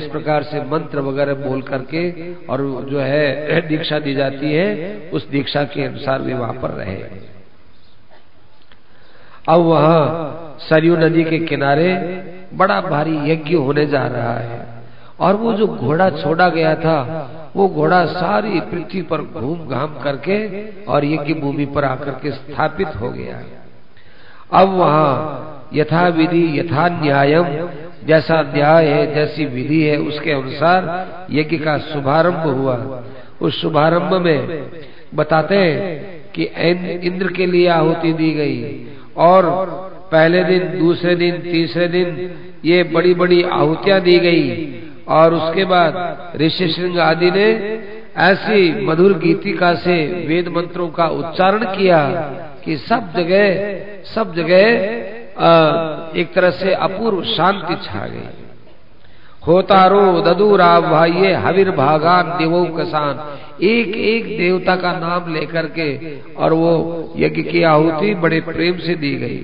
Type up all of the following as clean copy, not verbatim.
जिस प्रकार से मंत्र वगैरह बोल करके और जो है दीक्षा दी जाती है, उस दीक्षा के अनुसार वे वहां पर रहे। अब वहां सरयू नदी के किनारे बड़ा भारी यज्ञ होने जा रहा है, और वो जो घोड़ा छोड़ा गया था, वो घोड़ा सारी पृथ्वी पर घूम घाम करके और यज्ञ भूमि पर आकर के स्थापित हो गया। अब वहां यथा विधि यथा न्यायम, जैसा न्याय है, जैसी विधि है, उसके अनुसार यज्ञ का शुभारंभ हुआ। उस शुभारंभ में बताते हैं कि इंद्र के लिए आहुति दी गई, और पहले दिन, दूसरे दिन, तीसरे दिन ये बड़ी बड़ी आहुतियां दी गई, और उसके बाद ऋषि श्रृंग आदि ने ऐसी मधुर गीतिका से वेद मंत्रों का उच्चारण किया कि सब जगह एक तरह से अपूर्व शांति छा गई। होतारो ददूराव भाइये हविर भागान देवो कसान, एक एक देवता का नाम लेकर के और वो यज्ञ की आहुति बड़े प्रेम से दी गई।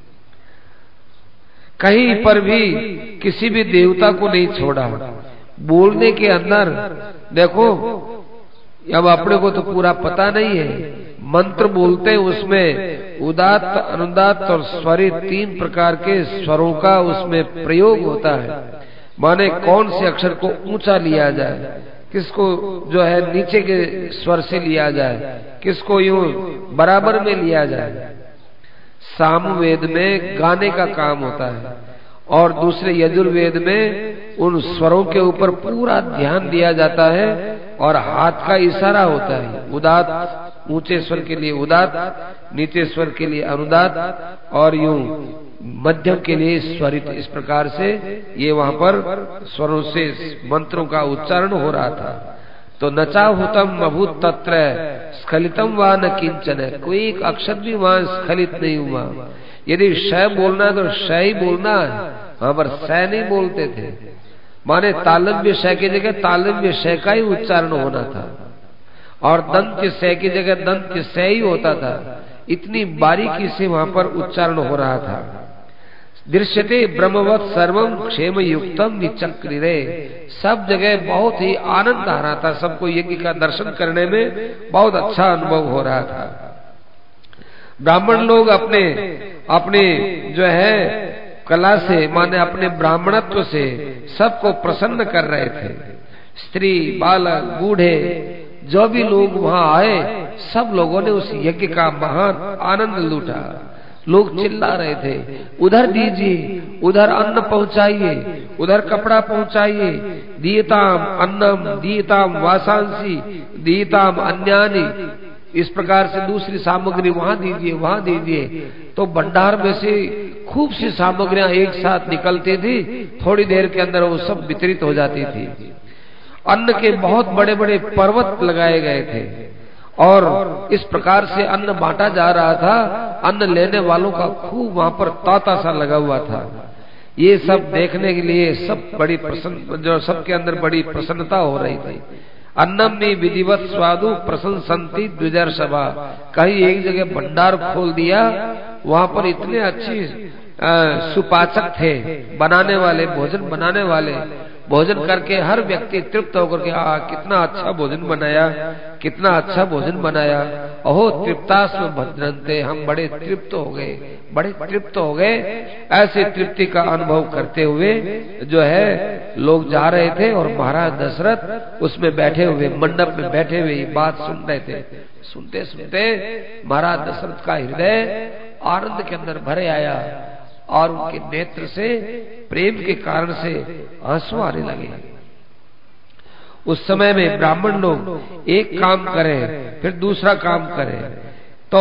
कहीं पर भी किसी भी देवता को नहीं छोड़ा। बोलने के अंदर देखो, अब अपने को तो पूरा पता नहीं है, मंत्र बोलते हैं उसमें उदात्त, अनुदात्त और स्वरित 3 प्रकार के स्वरों का उसमें प्रयोग होता है। माने कौन से अक्षर को ऊंचा लिया जाए, किसको जो है नीचे के स्वर से लिया जाए, किसको यूं बराबर में लिया जाए। सामवेद में गाने का काम होता है, और दूसरे यजुर्वेद में उन स्वरों के ऊपर पूरा ध्यान दिया जाता है, और हाथ का इशारा होता है। उदात्त ऊंचे स्वर के लिए उदात्त, नीचे स्वर के लिए अनुदात्त, और यूं मध्यम के लिए स्वरित। इस प्रकार से ये वहां पर स्वरों से मंत्रों का उच्चारण हो रहा था। तो नचाहुतम अभूत तत्र स्खलितम वा न किंचन, कोई एक अक्षर भी वहां स्खलित नहीं हुआ। यदि श बोलना है तो श ही बोलना है, वहां पर स नहीं बोलते थे। माने तालव्य श की जगह तालव्य श का ही उच्चारण होना था, और दंत स की जगह दंत स ही होता था। इतनी बारीकी से वहां पर उच्चारण हो रहा था। दृश्यते ब्रह्मवत सर्वम क्षेम युक्तम निचक्रिरे, सब जगह बहुत ही आनंद आ रहा था। सबको यज्ञ का दर्शन करने में बहुत अच्छा अनुभव हो रहा था। ब्राह्मण लोग अपने अपने जो है कला से, माने अपने ब्राह्मणत्व से सबको प्रसन्न कर रहे थे। स्त्री, बालक, बूढ़े, जो भी लोग वहां आए, सब लोगों ने उस यज्ञ का महान आनंद लूटा। लोग चिल्ला रहे थे, उधर दीजिए, उधर अन्न पहुंचाइए, उधर कपड़ा पहुंचाइए, दीयताम अन्नम दीयताम वासांसी दीयताम अन्यानि, इस प्रकार से दूसरी सामग्री वहां दीजिए, वहां दीजिए। तो भंडार में से खूब सी सामग्रियां एक साथ निकलती थी, थोड़ी देर के अंदर वो सब वितरित हो जाती थी। अन्न के बहुत बड़े बड़े पर्वत लगाए गए थे, और इस प्रकार से अन्न बांटा जा रहा था। अन्न लेने वालों का खूब वहां पर तांता सा लगा हुआ था। ये सब देखने के लिए सब बड़ी प्रसन्न, जो सबके अंदर बड़ी प्रसन्नता हो रही थी। अन्नम में विधिवत स्वादु प्रशंसन्ति द्विजर सभा, कहीं एक जगह भंडार खोल दिया, वहां पर इतने अच्छी सुपाचक थे, बनाने वाले, भोजन बनाने वाले। भोजन करके हर व्यक्ति तृप्त होकर के कितना अच्छा भोजन बनाया, कितना अच्छा भोजन बनाया। अहो तृप्तास्म भद्रन्ते, हम बड़े तृप्त हो गए, बड़े तृप्त हो गए। ऐसे तृप्ति का अनुभव करते हुए जो है लोग जा रहे थे, और महाराज दशरथ उसमें बैठे हुए, मंडप में बैठे हुए बात सुन रहे थे। सुनते सुनते महाराज दशरथ का हृदय आनंद के अंदर भरे आया, और उनके नेत्र से प्रेम के कारण से आंसू आने लगे। उस समय में ब्राह्मण लोग एक काम करें फिर दूसरा काम करें, तो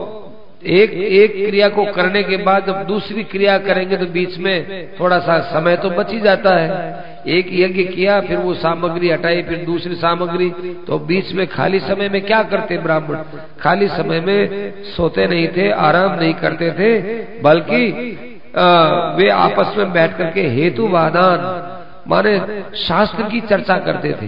एक क्रिया को करने के बाद जब दूसरी क्रिया करेंगे तो बीच में थोड़ा सा समय तो बच ही जाता है। एक यज्ञ किया, फिर वो सामग्री हटाई, फिर दूसरी सामग्री, तो बीच में खाली समय में क्या करते ब्राह्मण? खाली समय में सोते नहीं थे, आराम नहीं करते थे, बल्कि वे आपस में बैठ करके हेतुवादान, माने शास्त्र की चर्चा करते थे।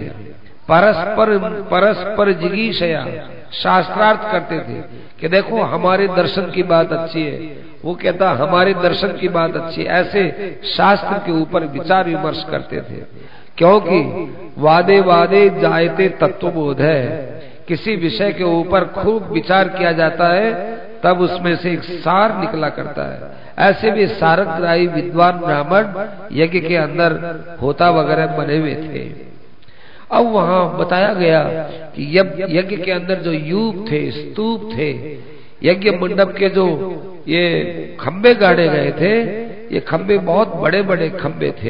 परस्पर जिगीषया, शास्त्रार्थ करते थे कि देखो हमारे दर्शन की बात अच्छी है, वो कहता हमारे दर्शन की बात अच्छी है। ऐसे शास्त्र के ऊपर विचार विमर्श करते थे क्योंकि वादे वादे जायते तत्वबोध है। किसी विषय के ऊपर खूब विचार किया जाता है तब उसमें से एक सार निकला करता है। ऐसे भी सारग्राही विद्वान ब्राह्मण यज्ञ के अंदर होता वगैरह बने हुए थे। अब वहां बताया गया कि यज्ञ के अंदर जो यूप थे, स्तूप थे, यज्ञ मंडप के जो ये खंबे गाड़े गए थे, ये खंबे बहुत बड़े बड़े खंबे थे।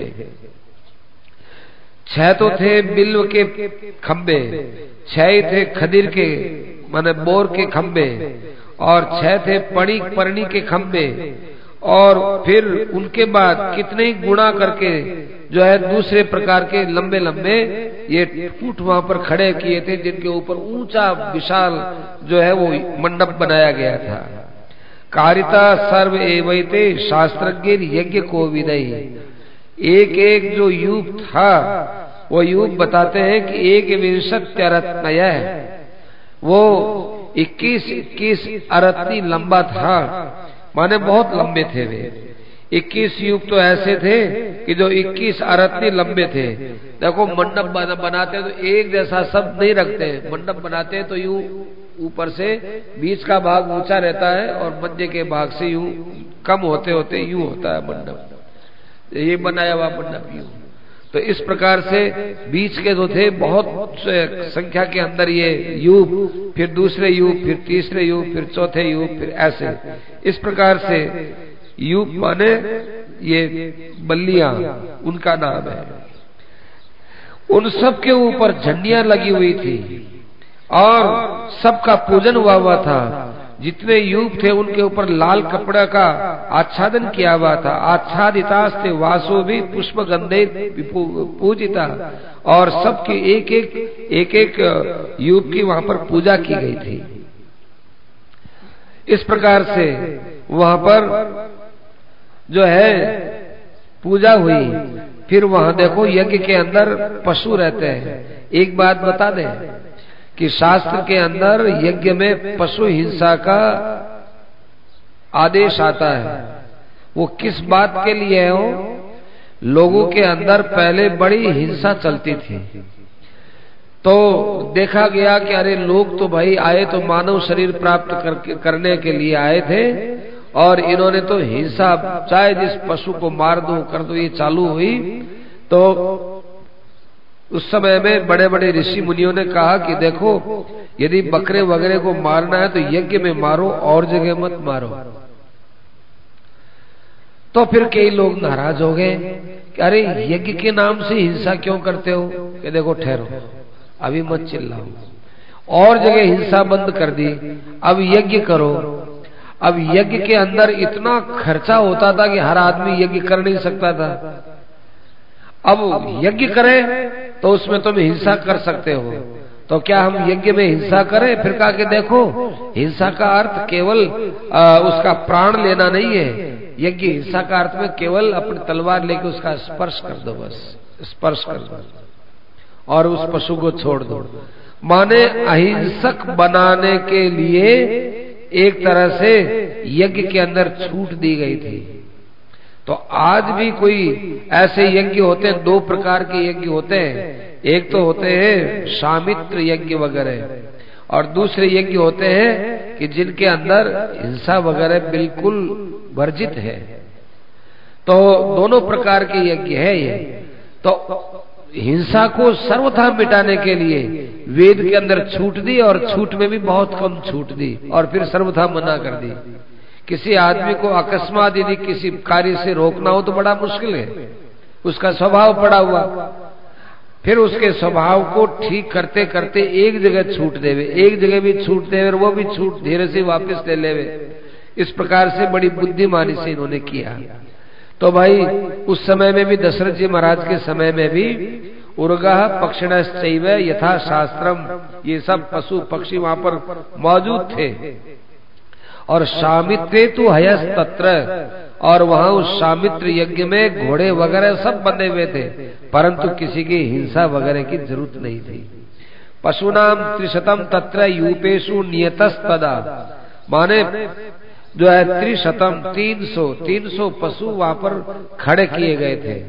6 तो थे बिल्व के खंबे, 6 थे खदीर के माने बोर के खंबे, और 6 थे पर्णी के खंबे, और फिर उनके बाद कितने ही गुणा करके जो है दूसरे प्रकार के लंबे लंबे ये फूट वहां पर खड़े किए थे, जिनके ऊपर ऊंचा विशाल जो है वो मंडप बनाया गया था। कारिता सर्व एवैते शास्त्रज्ञ यज्ञ को विदयी। एक एक जो युग था वो युग बताते हैं कि 21 वो 21 अरत्ती लंबा था, माने बहुत लंबे थे वे। 21 युग तो ऐसे थे कि जो 21 अरत्ती लंबे थे। देखो मंडप बनाते तो एक जैसा सब नहीं रखते, मंडप बनाते तो यूं ऊपर से बीच का भाग ऊंचा रहता है और मध्य के भाग से यूं कम होते होते यूं होता है मंडप, ये बनाया हुआ मंडप यूं। तो इस प्रकार से बीच के जो थे बहुत संख्या के अंदर ये युग, फिर दूसरे युग, फिर तीसरे युग, फिर चौथे युग, फिर ऐसे इस प्रकार से युग माने ये बल्लियां उनका नाम है। उन सब के ऊपर झंडियां लगी हुई थी और सबका पूजन हुआ था। जितने युग थे उनके ऊपर लाल कपड़ा का आच्छादन किया हुआ था। आच्छादितास्ते वासो भी पुष्प गंधे पूजिता, और सबकी एक एक युग की वहां पर पूजा की गई थी। इस प्रकार से वहां पर जो है पूजा हुई। फिर वहां देखो यज्ञ के अंदर पशु रहते हैं। एक बात बता दें कि शास्त्र के अंदर यज्ञ में पशु हिंसा का आदेश आता है। वो किस बात के लिए हो? लोगों के अंदर पहले बड़ी हिंसा चलती थी, तो देखा गया कि अरे लोग तो भाई आए तो मानव शरीर प्राप्त करने के लिए आए थे, और इन्होंने तो हिंसा चाहे जिस पशु को मार दो कर दो ये चालू हुई। तो उस समय में बड़े बड़े ऋषि मुनियों ने कहा कि देखो यदि बकरे वगैरह को मारना है तो यज्ञ में मारो और जगह मत मारो। तो फिर कई लोग नाराज हो गए कि अरे यज्ञ के नाम से हिंसा क्यों करते हो? कि देखो ठहरो, अभी मत चिल्लाओ, और जगह हिंसा बंद कर दी, अब यज्ञ करो। अब यज्ञ के अंदर इतना खर्चा होता था कि हर आदमी यज्ञ कर नहीं सकता था। अब यज्ञ करें तो उसमें तुम हिंसा कर सकते हो, तो क्या हम यज्ञ में हिंसा करें? फिर कहा कि देखो हिंसा का अर्थ केवल उसका प्राण लेना नहीं है। यज्ञ हिंसा का अर्थ में केवल अपनी तलवार लेके उसका स्पर्श कर दो, बस स्पर्श कर दो और उस पशु को छोड़ दो। माने अहिंसक बनाने के लिए एक तरह से यज्ञ के अंदर छूट दी गई थी। तो आज भी कोई ऐसे यज्ञ होते हैं, 2 प्रकार के यज्ञ होते हैं। एक तो होते हैं शामित्र यज्ञ वगैरह, और दूसरे यज्ञ होते हैं कि जिनके अंदर हिंसा वगैरह बिल्कुल वर्जित है। तो दोनों प्रकार के यज्ञ है ये। तो हिंसा को सर्वथा मिटाने के लिए वेद के अंदर छूट दी, और छूट में भी बहुत कम छूट दी, और फिर सर्वथा मना कर दी। किसी आदमी को अकस्मात यदि किसी कार्य से रोकना हो तो बड़ा मुश्किल है, उसका स्वभाव पड़ा हुआ। फिर उसके स्वभाव को ठीक करते करते एक जगह छूट देवे, एक जगह भी छूट देवे, वो भी छूट धीरे से वापस ले लेवे। इस प्रकार से बड़ी बुद्धिमानी से इन्होंने किया। तो भाई उस समय में भी दशरथ जी महाराज के समय में भी उर्गः पक्षिणश्चैव यथा शास्त्रम, ये सब पशु पक्षी वहां पर मौजूद थे। और शामित्रे तु हयस तत्र, और वहां उस शामित्र यज्ञ में घोड़े वगैरह सब बंधे हुए थे, परंतु किसी की हिंसा वगैरह की जरूरत नहीं थी। पशुनाम 300 तत्र यूपेशु नियतस्तदा, माने जो है 300 300 पशु वहां पर खड़े किए गए थे।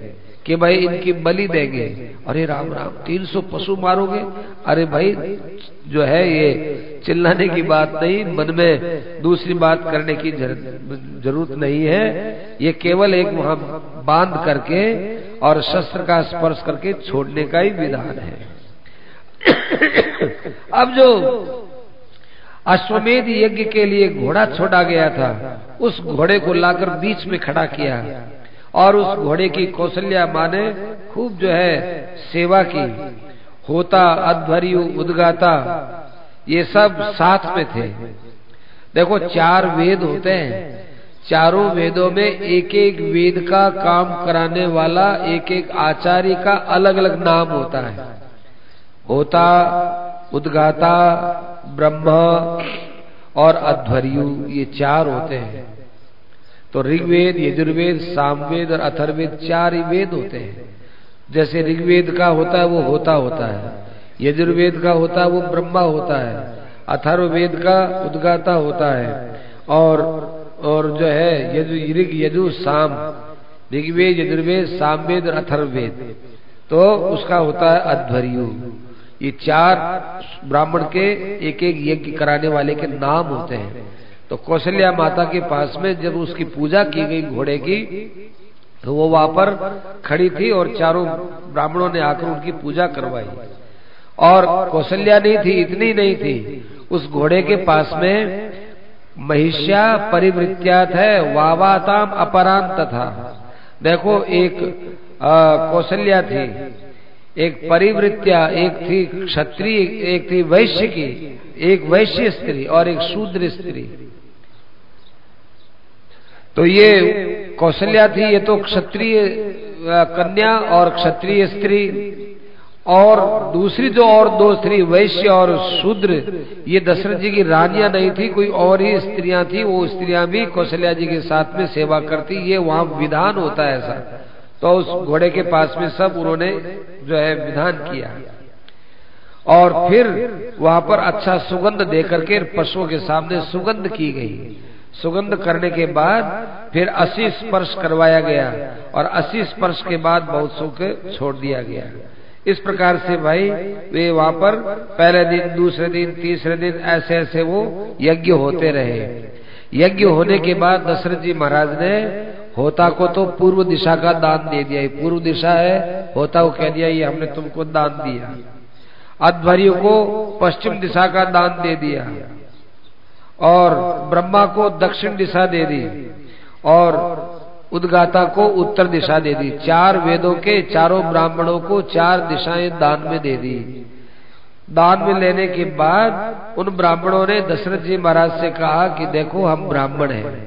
कि भाई इनकी बलि देंगे। अरे राम राम 300 पशु मारोगे? अरे भाई जो है ये चिल्लाने की बात नहीं, मन में दूसरी बात करने की जरूरत नहीं है। ये केवल एक वहां बांध करके और शस्त्र का स्पर्श करके छोड़ने का ही विधान है। अब जो अश्वमेध यज्ञ के लिए घोड़ा छोड़ा गया था, उस घोड़े को लाकर बीच में खड़ा किया और उस घोड़े की कौशल्या माँ ने खूब जो है सेवा की। होता, अध्वर्यु, उद्गाता ये सब साथ में थे। देखो 4 वेद होते हैं, चारों वेदों में एक एक वेद का काम कराने वाला एक एक आचार्य का अलग अलग नाम होता है। होता, उद्गाता, ब्रह्मा और अध्वर्यु ये 4 होते हैं। तो ऋग्वेद, यजुर्वेद, सामवेद और अथर्ववेद 4 ही वेद होते हैं। जैसे ऋग्वेद का होता है वो होता है, यजुर्वेद का होता है वो ब्रह्मा होता है, अथर्ववेद का उद्गाता होता है और जो है ऋग, यजु, साम, ऋग्वेद, यजुर्वेद, सामवेद और अथर्ववेद तो उसका होता है अध्वर्यु। ये 4 ब्राह्मण के एक एक यज्ञ कराने वाले के नाम होते हैं। तो कौशल्या माता के पास में जब उसकी पूजा की गई घोड़े की, तो वो वहां पर खड़ी थी और चारों ब्राह्मणों ने आकर उनकी पूजा करवाई। और कौशल्या नहीं थी, इतनी नहीं थी, उस घोड़े के पास में महिष्या परिवृत्यात है, वावाताम अपरांत था। देखो एक कौशल्या थी, एक परिवृत्या, एक थी क्षत्रिय, एक थी वैश्य की, एक वैश्य स्त्री और एक शूद्र स्त्री। तो ये कौशल्या थी, ये तो क्षत्रिय कन्या और क्षत्रिय स्त्री, और दूसरी जो और 2 स्त्री वैश्य और शूद्र, ये दशरथ जी की रानियां नहीं थी, कोई और ही स्त्रियां थी। वो स्त्रियां भी कौशल्या जी के साथ में सेवा करती, ये वहां विधान होता है ऐसा। तो उस घोड़े के पास में सब उन्होंने जो है विधान किया और फिर वहां पर अच्छा सुगंध देकर के पशुओं के सामने सुगंध की गई। सुगंध करने के बाद फिर 80 स्पर्श करवाया गया और 80 स्पर्श के बाद बहुत सौ के छोड़ दिया गया। इस प्रकार से भाई वे वहां पर पहले दिन, दूसरे दिन, तीसरे दिन ऐसे ऐसे वो यज्ञ होते रहे। यज्ञ होने के बाद दशरथ जी महाराज ने होता को तो पूर्व दिशा का दान दे दिया। पूर्व दिशा है, होता को कह दिया ये हमने तुमको दान दिया। अध्वर्यु को पश्चिम दिशा का दान दे दिया और ब्रह्मा को दक्षिण दिशा दे दी और उद्गाता को उत्तर दिशा दे दी। 4 वेदों के चारों ब्राह्मणों को 4 दिशाएं दान में दे दी। दान में लेने के बाद उन ब्राह्मणों ने दशरथ जी महाराज से कहा कि देखो हम ब्राह्मण हैं,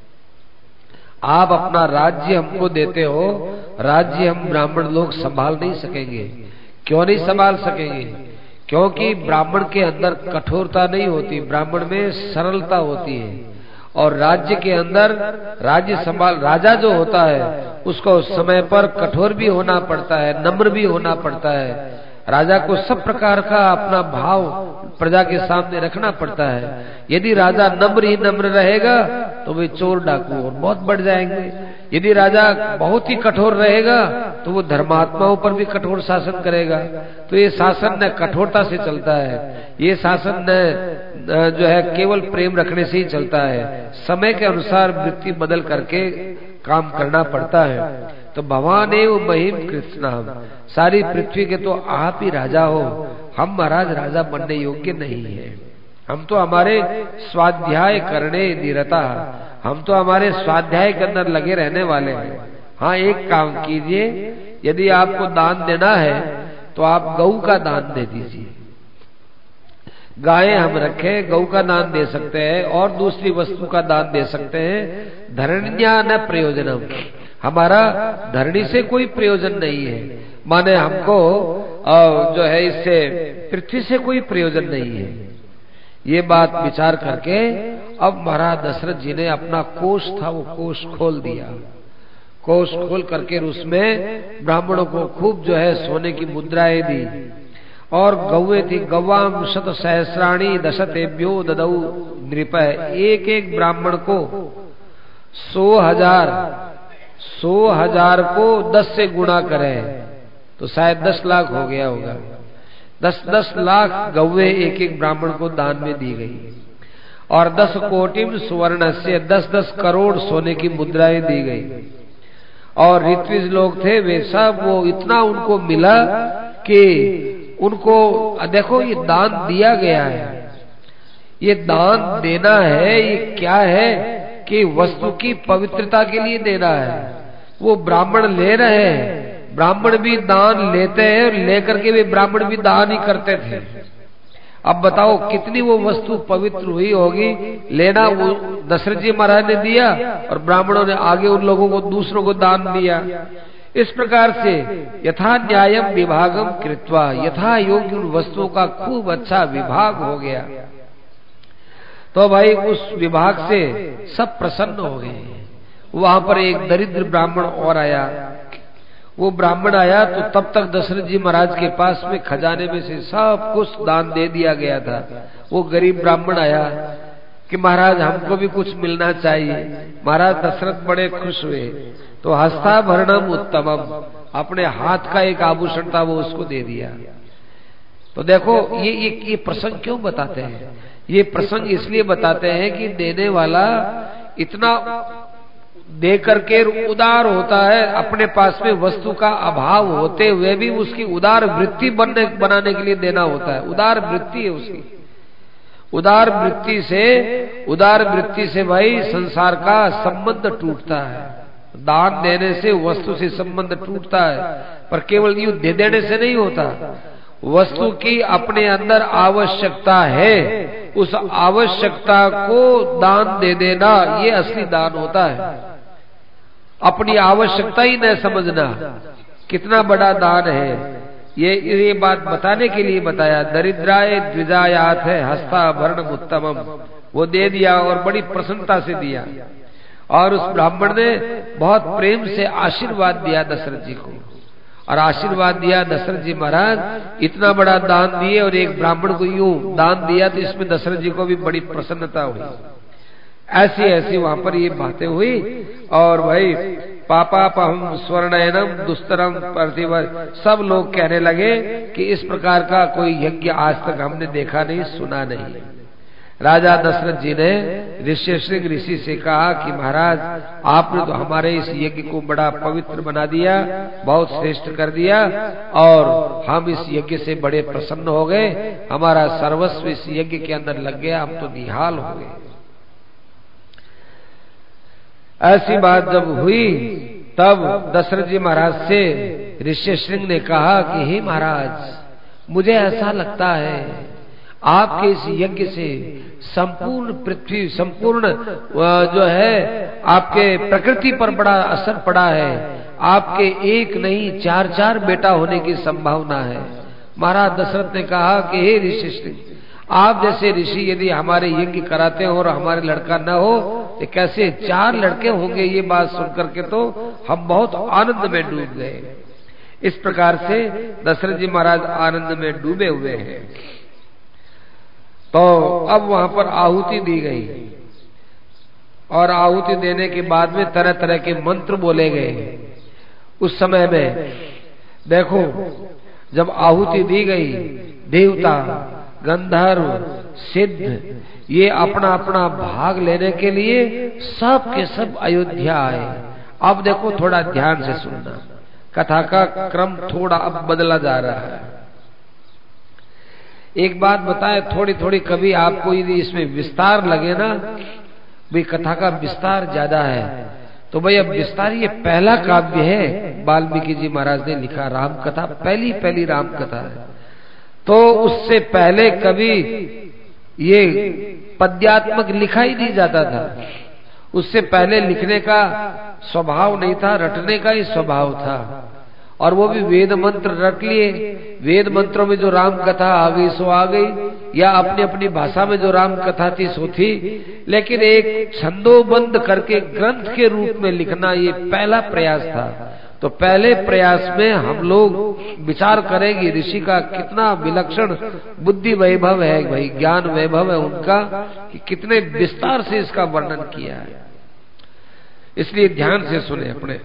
आप अपना राज्य हमको देते हो, राज्य हम ब्राह्मण लोग संभाल नहीं सकेंगे। क्यों नहीं संभाल सकेंगे? क्योंकि ब्राह्मण के अंदर कठोरता नहीं होती, ब्राह्मण में सरलता होती है। और राज्य के अंदर राज्य संभाल, राजा जो होता है उसको समय पर कठोर भी होना पड़ता है, नम्र भी होना पड़ता है। राजा को सब प्रकार का अपना भाव प्रजा के सामने रखना पड़ता है। यदि राजा नम्र ही नम्र रहेगा तो वे चोर डाकू और बहुत बढ़ जाएंगे। यदि राजा बहुत ही कठोर रहेगा तो वो धर्मात्माओं पर भी कठोर शासन करेगा। तो ये शासन न कठोरता से चलता है, ये शासन न जो है केवल प्रेम रखने से ही चलता है। समय के अनुसार वृत्ति बदल करके काम करना पड़ता है। तो भगवान एवं महिम कृष्णाम, सारी पृथ्वी के तो आप ही राजा हो, हम महाराज राजा बनने योग्य नहीं है। हम तो हमारे स्वाध्याय करने निरता, हम तो हमारे स्वाध्याय के अंदर लगे रहने वाले हैं। हाँ, एक काम कीजिए, यदि आपको दान देना है तो आप गऊ का दान दे दीजिए। गायें हम रखे, गऊ का दान दे सकते हैं और दूसरी वस्तु का दान दे सकते हैं। धरण्या न प्रयोजनम, हमारा धरणी से कोई प्रयोजन नहीं है, माने हमको जो है इससे पृथ्वी से कोई प्रयोजन नहीं है। ये बात विचार करके अब महाराज दशरथ जी ने अपना कोष था वो कोष खोल दिया। कोष खोल करके उसमें ब्राह्मणों को खूब जो है सोने की मुद्राएं दी और गौए थी, गवाम शत सहस्राणी दशतेभ्यो ददौ नृप, एक एक ब्राह्मण को 100,000 100,000 को 10 से गुणा करें तो शायद 10 लाख हो गया होगा। 10-10 लाख गौवे एक एक ब्राह्मण को दान में दी गई और 10 कोटि सुवर्ण से 10-10 करोड़ सोने की मुद्राएं दी गई। और ऋत्विज लोग थे वे सब, वो इतना उनको मिला कि उनको देखो ये दान दिया गया है, ये दान देना है, ये क्या है कि वस्तु की पवित्रता के लिए देना है। वो ब्राह्मण ले रहे हैं, ब्राह्मण भी दान लेते हैं और लेकर के वे ब्राह्मण भी दान ही करते थे। अब बताओ कितनी वो वस्तु पवित्र हुई होगी। लेना वो दशरथ जी महाराज ने दिया और ब्राह्मणों ने आगे उन लोगों को दूसरों को दान दिया। इस प्रकार से यथा न्यायम विभागम कृत्वा, यथा योग्य उन वस्तुओं का खूब अच्छा विभाग हो गया। तो भाई उस विभाग से सब प्रसन्न हो गए। वहां पर एक दरिद्र ब्राह्मण और आया। वो ब्राह्मण आया तो तब तक दशरथ जी महाराज के पास में खजाने में से सब कुछ दान दे दिया गया था। वो गरीब ब्राह्मण आया कि महाराज हमको भी कुछ मिलना चाहिए। महाराज दशरथ बड़े खुश हुए तो हस्ताभरणम उत्तमम, अपने हाथ का एक आभूषण था वो उसको दे दिया। तो देखो ये प्रसंग क्यों बताते हैं? ये प्रसंग इसलिए बताते हैं कि देने वाला इतना दे करके उदार होता है, अपने पास में वस्तु का अभाव होते हुए भी उसकी उदार वृत्ति बनाने के लिए देना होता है। उदार वृत्ति है उसकी। उदार वृत्ति से भाई संसार का संबंध टूटता है। दान देने से वस्तु से संबंध टूटता है, पर केवल यूं दे देने से नहीं होता। वस्तु की अपने अंदर आवश्यकता है, उस आवश्यकता को दान दे देना ये असली दान होता है। अपनी आवश्यकता ही न समझना कितना बड़ा दान है। ये बात बताने के लिए बताया। दरिद्राय द्विजायात है हस्ताभरणम उत्तमम, वो दे दिया और बड़ी प्रसन्नता से दिया। और उस ब्राह्मण ने बहुत प्रेम से आशीर्वाद दिया दशरथ जी को, और आशीर्वाद दिया दशरथ जी महाराज इतना बड़ा दान दिए और एक ब्राह्मण को यूं दान दिया, तो इसमें दशरथ जी को भी बड़ी प्रसन्नता हुई। ऐसी वहां पर ये बातें हुई। और भाई पापापहम स्वर्णयनम दुस्तरम प्रतिवर, सब लोग कहने लगे कि इस प्रकार का कोई यज्ञ आज तक हमने देखा नहीं, सुना नहीं। राजा दशरथ जी ने ऋष्यशृंग ऋषि से कहा कि महाराज आपने तो हमारे इस यज्ञ को बड़ा पवित्र बना दिया, बहुत श्रेष्ठ कर दिया, और हम इस यज्ञ से बड़े प्रसन्न हो गए। हमारा सर्वस्व इस यज्ञ के अंदर लग गया, हम तो निहाल हो गए। ऐसी बात जब हुई तब दशरथ जी महाराज से ऋष्यशृंग ने कहा कि हे महाराज, मुझे ऐसा लगता है आपके इस यज्ञ से संपूर्ण पृथ्वी, संपूर्ण जो है आपके प्रकृति पर बड़ा असर पड़ा है। आपके एक नहीं 4-4 बेटा होने की संभावना है। महाराज दशरथ ने कहा कि हे ऋषि, आप जैसे ऋषि यदि हमारे यज्ञ कराते हो और हमारे लड़का न हो तो कैसे 4 लड़के होंगे? ये बात सुनकर के तो हम बहुत आनंद में डूब गए। इस प्रकार से दशरथ जी महाराज आनंद में डूबे हुए हैं। तो अब वहां पर आहुति दी गई, और आहुति देने के बाद में तरह तरह के मंत्र बोले गए। उस समय में देखो जब आहुति दी गई, देवता, गंधर्व, सिद्ध ये अपना अपना भाग लेने के लिए सब के सब अयोध्या आए। अब देखो थोड़ा ध्यान से सुनना, कथा का क्रम थोड़ा अब बदला जा रहा है। एक बात बताए, थोड़ी थोड़ी कभी आपको यदि इसमें विस्तार लगे ना, भाई कथा का विस्तार ज्यादा है, तो भाई अब विस्तार, ये पहला काव्य है वाल्मीकि जी महाराज ने लिखा, राम कथा पहली राम कथा है। तो उससे पहले कभी ये पद्यात्मक लिखा ही नहीं जाता था। उससे पहले लिखने का स्वभाव नहीं था, रटने का ही स्वभाव था। और वो भी वेद मंत्र रट लिए। वेद मंत्रों में जो राम कथा आ गई सो आ गई, या अपनी अपनी भाषा में जो राम कथा थी सो थी। लेकिन एक छंदोबंद करके ग्रंथ के रूप में लिखना ये पहला प्रयास था। तो पहले प्रयास में हम लोग विचार करेंगे ऋषि का कितना विलक्षण बुद्धि वैभव है, भाई ज्ञान वैभव है उनका, कि कितने विस्तार से इसका वर्णन किया है। इसलिए ध्यान से सुने अपने।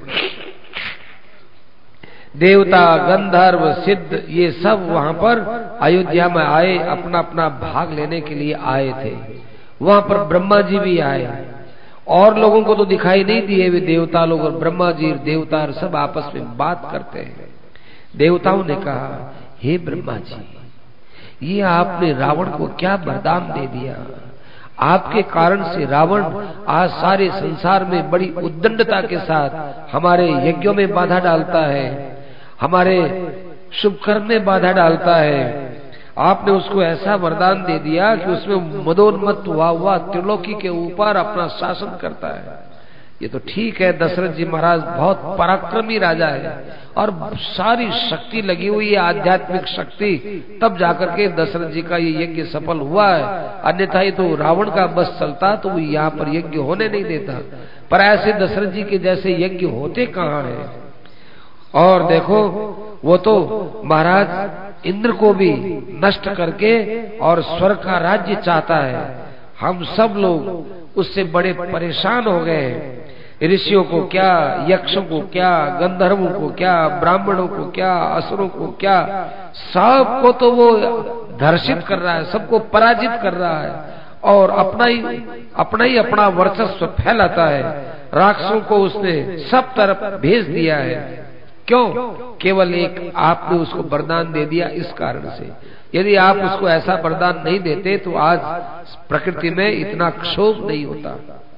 देवता, गंधर्व, सिद्ध ये सब वहां पर अयोध्या में आए, अपना अपना भाग लेने के लिए आए थे। वहां पर ब्रह्मा जी भी आए, और लोगों को तो दिखाई नहीं दिए, वे देवता लोग और ब्रह्मा जी देवता सब आपस में बात करते हैं। देवताओं ने कहा, हे ब्रह्मा जी, ये आपने रावण को क्या वरदान दे दिया। आपके कारण से रावण आज सारे संसार में बड़ी उद्दंडता के साथ हमारे यज्ञों में बाधा डालता है, हमारे शुभ कर्म में बाधा डालता है। आपने उसको ऐसा वरदान दे दिया कि उसमें मदोन्मत्त हुआ त्रिलोकी के ऊपर अपना शासन करता है। ये तो ठीक है, दशरथ जी महाराज बहुत पराक्रमी राजा है और सारी शक्ति लगी हुई है, आध्यात्मिक शक्ति, तब जाकर के दशरथ जी का ये यज्ञ सफल हुआ है। अन्यथा ये तो रावण का बस चलता तो वो यहाँ पर यज्ञ होने नहीं देता। पर ऐसे दशरथ जी के जैसे यज्ञ होते कहाँ हैं। और देखो, वो तो महाराज इंद्र को भी नष्ट करके और स्वर्ग का राज्य चाहता है। हम सब लोग उससे बड़े परेशान हो गए हैं। ऋषियों को क्या, यक्षों को क्या, गंधर्वों को क्या, ब्राह्मणों को क्या, असुरों को क्या, सबको तो वो धर्षित कर रहा है, सबको पराजित कर रहा है और अपना वर्चस्व फैलाता है। राक्षसों को उसने सब तरफ भेज दिया है। क्यों? केवल एक आपने उसको वरदान दे दिया, इस कारण से। यदि आप उसको ऐसा वरदान नहीं देते तो आज प्रकृति में इतना क्षोभ नहीं होता।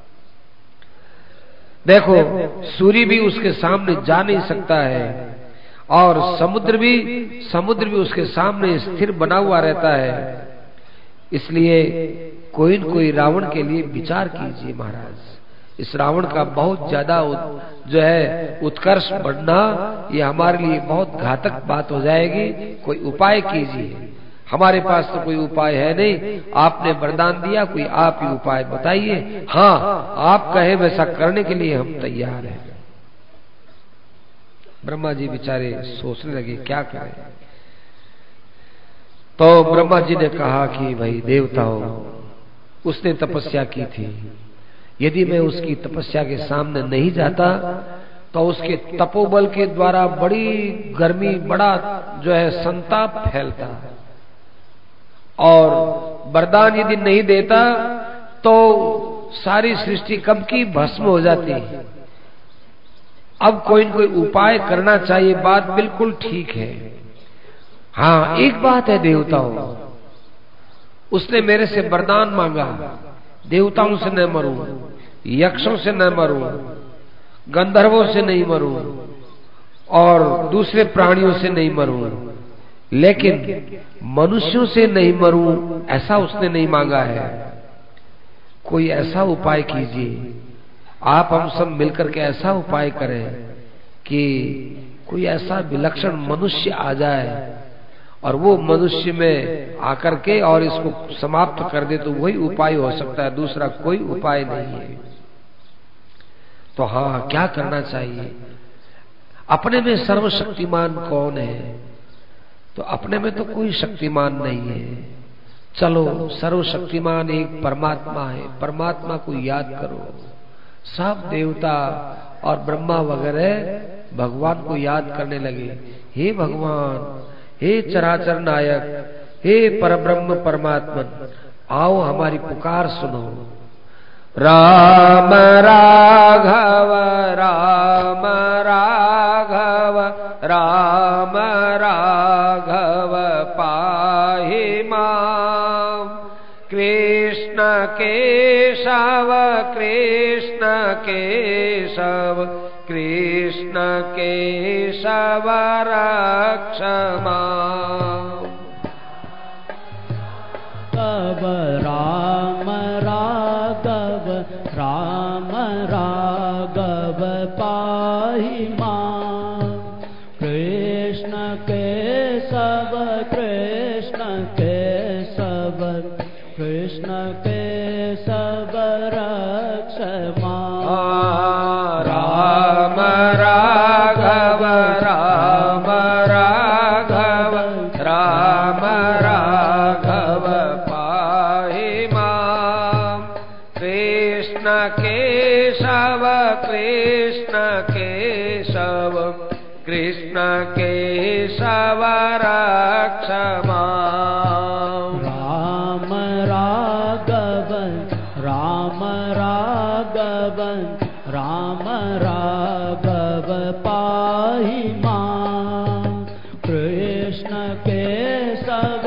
देखो, सूर्य भी उसके सामने जा नहीं सकता है और समुद्र भी उसके सामने स्थिर बना हुआ रहता है। इसलिए कोई न कोई रावण के लिए विचार कीजिए महाराज। इस रावण का बहुत ज्यादा जो है उत्कर्ष बढ़ना, ये हमारे लिए बहुत घातक बात हो जाएगी। कोई उपाय कीजिए। हमारे पास तो कोई उपाय है नहीं, आपने वरदान दिया, कोई आप ही उपाय बताइए। हाँ, आप कहे वैसा करने के लिए हम तैयार हैं। ब्रह्मा जी बेचारे सोचने लगे क्या करें। तो ब्रह्मा जी ने कहा कि भाई देवताओं, उसने तपस्या की थी, यदि मैं उसकी तपस्या के सामने नहीं जाता तो उसके तपोबल के द्वारा बड़ी गर्मी, बड़ा जो है संताप फैलता, और वरदान यदि नहीं देता तो सारी सृष्टि कब की भस्म हो जाती। अब कोई न कोई उपाय करना चाहिए, बात बिल्कुल ठीक है। हाँ, एक बात है देवताओं, उसने मेरे से वरदान मांगा, देवताओं से न मरूं, यक्षों से न मरूं, गंधर्वों से नहीं मरूं और दूसरे प्राणियों से नहीं मरूं, लेकिन मनुष्यों से नहीं मरूं, ऐसा उसने नहीं मांगा है। कोई ऐसा उपाय कीजिए, आप हम सब मिलकर के ऐसा उपाय करें कि कोई ऐसा विलक्षण मनुष्य आ जाए और वो मनुष्य में आकर के और इसको समाप्त कर दे, तो वही उपाय हो सकता है, दूसरा कोई उपाय नहीं है। तो हाँ, क्या करना चाहिए? अपने में सर्वशक्तिमान कौन है? तो अपने में तो कोई शक्तिमान नहीं है। चलो, सर्वशक्तिमान एक परमात्मा है, परमात्मा को याद करो। सब देवता और ब्रह्मा वगैरह भगवान को याद करने लगे। हे भगवान, हे चराचर नायक, हे परब्रह्म परमात्मन, आओ हमारी पुकार सुनो। राम राघव राम राघव राम राघव पाहि मां, कृष्ण केशव कृष्ण केशव कृष्ण केशव रक्ष मां। राम राघव राम राघव पाहि मां, कृष्ण केशव कृष्ण केशव कृष्ण केशव रक्ष मां। राम राघव राम राघव राम राघव पाहि मां, कृष्ण केशव कृष्ण केशव कृष्ण केशव रक्ष मां। राम राघवन राम राघवन राम राघव पाहि मां। कृष्ण केशव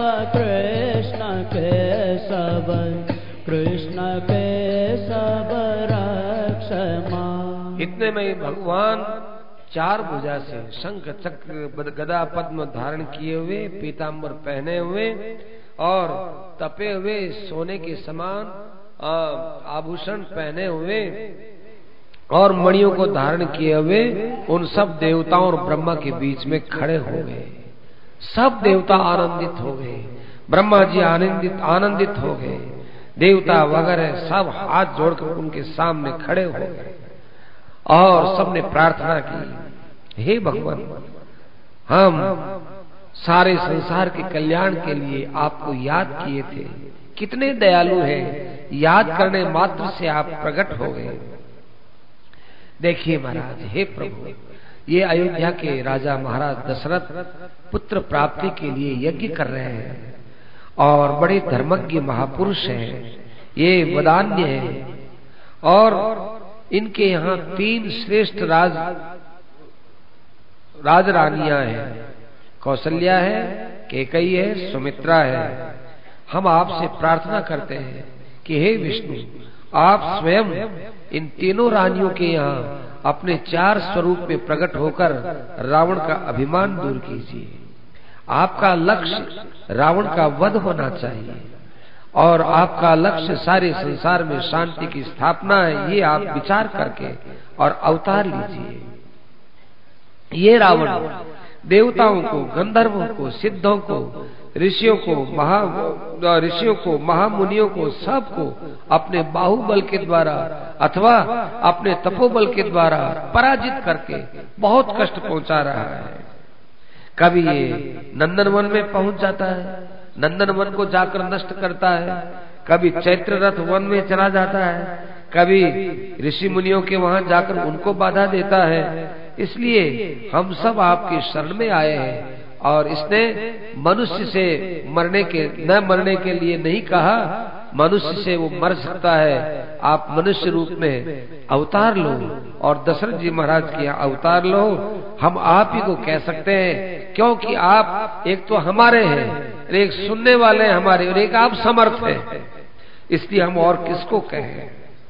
कृष्ण केशव रक्ष मां। इतने में भगवान चार भुजा से शंख चक्र गदा पद्म धारण किए हुए, पीताम्बर पहने हुए और तपे हुए सोने के समान आभूषण पहने हुए और मणियों को धारण किए हुए उन सब देवताओं और ब्रह्मा के बीच में खड़े हो गए। सब देवता आनंदित हो गए, ब्रह्मा जी आनंदित हो गए, देवता वगैरह सब हाथ जोड़कर उनके सामने खड़े हो गए और सबने प्रार्थना की, हे भगवान, हम सारे संसार के कल्याण के लिए आपको याद किए थे, कितने दयालु हैं, याद करने मात्र से आप प्रकट हो गए। देखिए महाराज, हे प्रभु, ये अयोध्या के राजा महाराज दशरथ पुत्र प्राप्ति के लिए यज्ञ कर रहे हैं और बड़े धर्मज्ञ महापुरुष हैं, ये वदान्य हैं और इनके यहाँ 3 श्रेष्ठ राजरानियां हैं, कौशल्या है, कैकेयी है, सुमित्रा है। हम आपसे प्रार्थना करते हैं कि हे विष्णु, आप स्वयं इन तीनों रानियों के यहाँ अपने 4 स्वरूप में प्रकट होकर रावण का अभिमान दूर कीजिए। आपका लक्ष्य रावण का वध होना चाहिए और आपका लक्ष्य सारे संसार में शांति की स्थापना है, ये आप विचार करके और अवतार लीजिए। ये रावण देवताओं को, गंधर्वों को, सिद्धों को, ऋषियों को, महामुनियों को, सबको अपने बाहुबल के द्वारा अथवा अपने तपोबल के द्वारा पराजित करके बहुत कष्ट पहुंचा रहा है। कभी ये नंदनवन में पहुंच जाता है, नंदनवन को जाकर नष्ट करता है, कभी चैत्र रथ वन में चला जाता है, कभी ऋषि मुनियों के वहां जाकर उनको बाधा देता है। इसलिए हम सब आपके शरण में आए हैं और इसने मनुष्य से न मरने के लिए नहीं कहा, मनुष्य से वो मर सकता है, आप मनुष्य रूप में अवतार लो और दशरथ जी महाराज के यहाँ अवतार लो। हम आप ही को कह सकते हैं, क्योंकि आप एक तो हमारे हैं, एक सुनने वाले हैं हमारे, और एक आप समर्थ हैं, इसलिए हम और किसको कहें।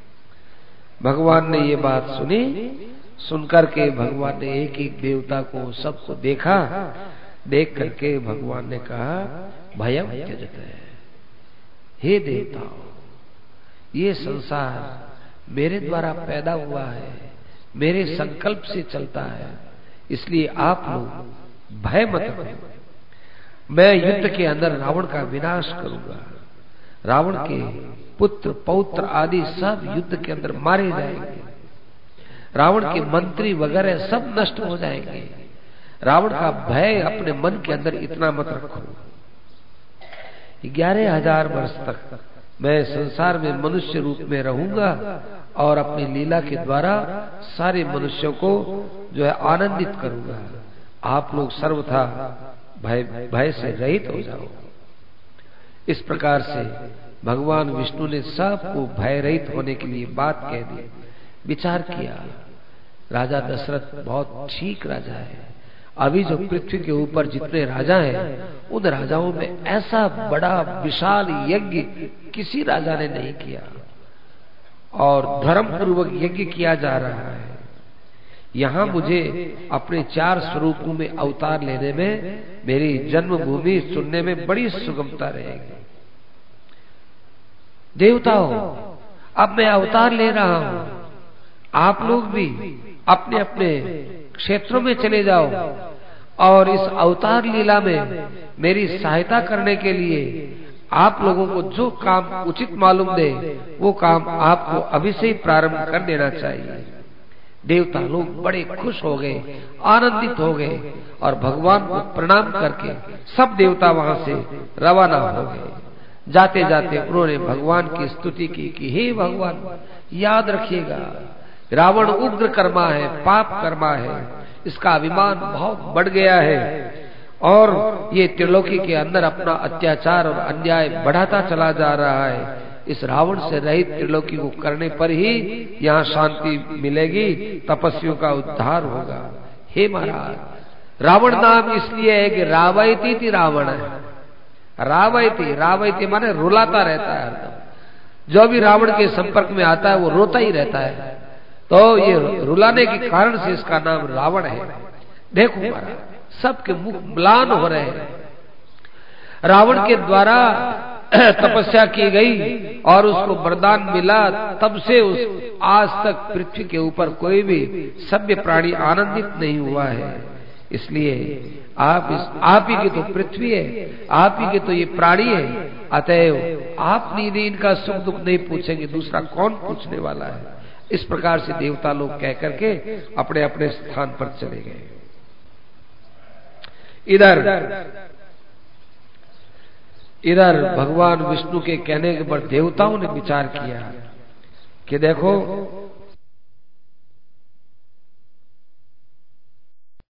भगवान ने ये बात सुनी, सुनकर के भगवान ने एक एक देवता को सबको देखा, देख करके भगवान ने कहा, भयम त्यजत है, हे देवताओं, ये संसार मेरे द्वारा पैदा हुआ है, मेरे संकल्प से चलता है, इसलिए आप लोग भय मत करो। मैं युद्ध के अंदर रावण का विनाश करूंगा, रावण के पुत्र पौत्र आदि सब युद्ध के अंदर मारे जाएंगे, रावण के मंत्री वगैरह सब नष्ट हो जाएंगे। रावण का भय अपने मन के अंदर इतना मत रखो। 11,000 वर्ष तक मैं संसार में मनुष्य रूप में रहूंगा और अपनी लीला के द्वारा सारे मनुष्यों को जो है आनंदित करूंगा। आप लोग सर्वथा भय से रहित हो जाओ। इस प्रकार से भगवान विष्णु ने सबको भय रहित होने के लिए बात कह दी, विचार किया। राजा दशरथ बहुत ठीक राजा है। अभी जो पृथ्वी के ऊपर जितने राजा हैं, उन राजाओं में ऐसा बड़ा विशाल यज्ञ किसी राजा ने नहीं किया और धर्म पूर्वक यज्ञ किया जा रहा है। यहाँ मुझे अपने 4 स्वरूपों में अवतार लेने में, मेरी जन्मभूमि सुनने में बड़ी सुगमता रहेगी। देवताओं, अब मैं अवतार ले रहा हूँ, आप लोग भी अपने अपने क्षेत्रों में चले जाओ और इस अवतार लीला में मेरी सहायता करने के लिए आप लोगों को जो काम उचित मालूम दे, वो काम आपको अभी से ही प्रारंभ कर देना चाहिए। देवता लोग बड़े खुश हो गए, आनंदित हो गए और भगवान को प्रणाम करके सब देवता वहां से रवाना हो गए। जाते जाते उन्होंने भगवान की स्तुति की कि हे भगवान, याद रखिएगा रावण उग्र कर्मा है, पाप कर्मा है, इसका अभिमान बहुत बढ़ गया है और ये त्रिलोकी के अंदर अपना अत्याचार और अन्याय बढ़ाता चला जा रहा है। इस रावण से रहित त्रिलोकी को करने पर ही यहाँ शांति मिलेगी, तपस्वियों का उद्धार होगा। हे महाराज, रावण नाम इसलिए है कि रावयती थी रावण है। रावयती माने रुलाता रहता है हरदम। जो भी रावण के संपर्क में आता है वो रोता ही रहता है, तो ये रुलाने के कारण से इसका नाम रावण है। देखो महाराज, सबके मुख म्लान हो रहे हैं। रावण के द्वारा तपस्या की गई और उसको वरदान मिला, तब से उस आज तक पृथ्वी के ऊपर कोई भी सभ्य प्राणी आनंदित नहीं हुआ है। इसलिए आप ही की तो पृथ्वी है, आप ही के तो ये प्राणी है, अतएव आप नहीं इनका सुख दुख नहीं पूछेंगे, दूसरा कौन पूछने वाला है। इस प्रकार से देवता लोग कह करके अपने अपने स्थान पर चले गए। इधर भगवान विष्णु के कहने के पर देवताओं ने विचार किया कि देखो